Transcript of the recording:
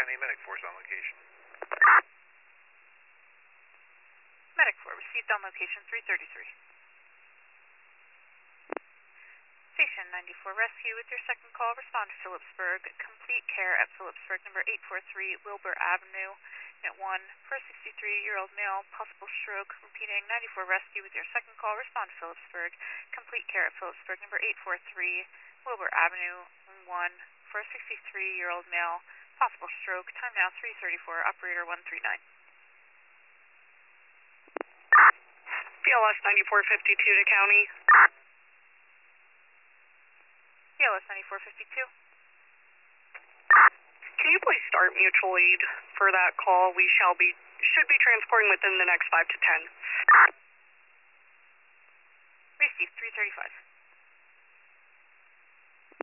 County Medic Force on location. Medic 4 received on location 333. Station 94 Rescue with your second call. Respond to Phillipsburg. Complete care at Phillipsburg, number 843 Wilbur Avenue. Unit 1 for a 63-year-old male, possible stroke. Repeating, 94 Rescue with your second call. Respond to Phillipsburg. Complete care at Phillipsburg, number 843 Wilbur Avenue. 1 for a 63-year-old male, possible stroke. Time now 3:34. Operator 139. BLS 9452 to County. BLS 9452. Can you please start mutual aid for that call? We should be transporting within the next 5 to 10. Received 335.